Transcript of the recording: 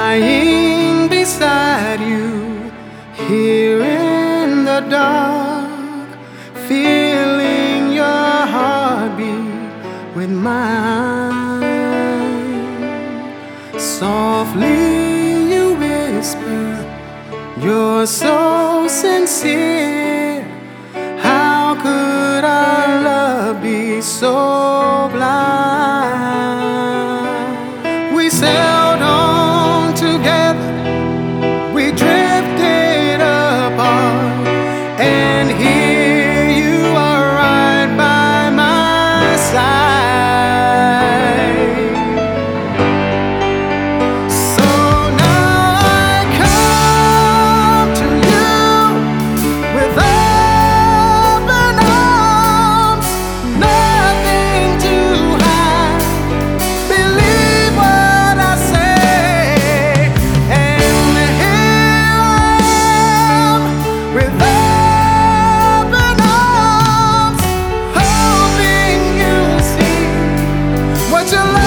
lying beside you here in the dark, feeling your heartbeat with mine. Softly you whisper, you're so sincere. How could our love be so blind? We sailed on together, we drifted apart, and here you are right by my side. So now I come to you with open arms, nothing to hide. Believe what I say, and here I am with open arms, hoping you'll see what you love.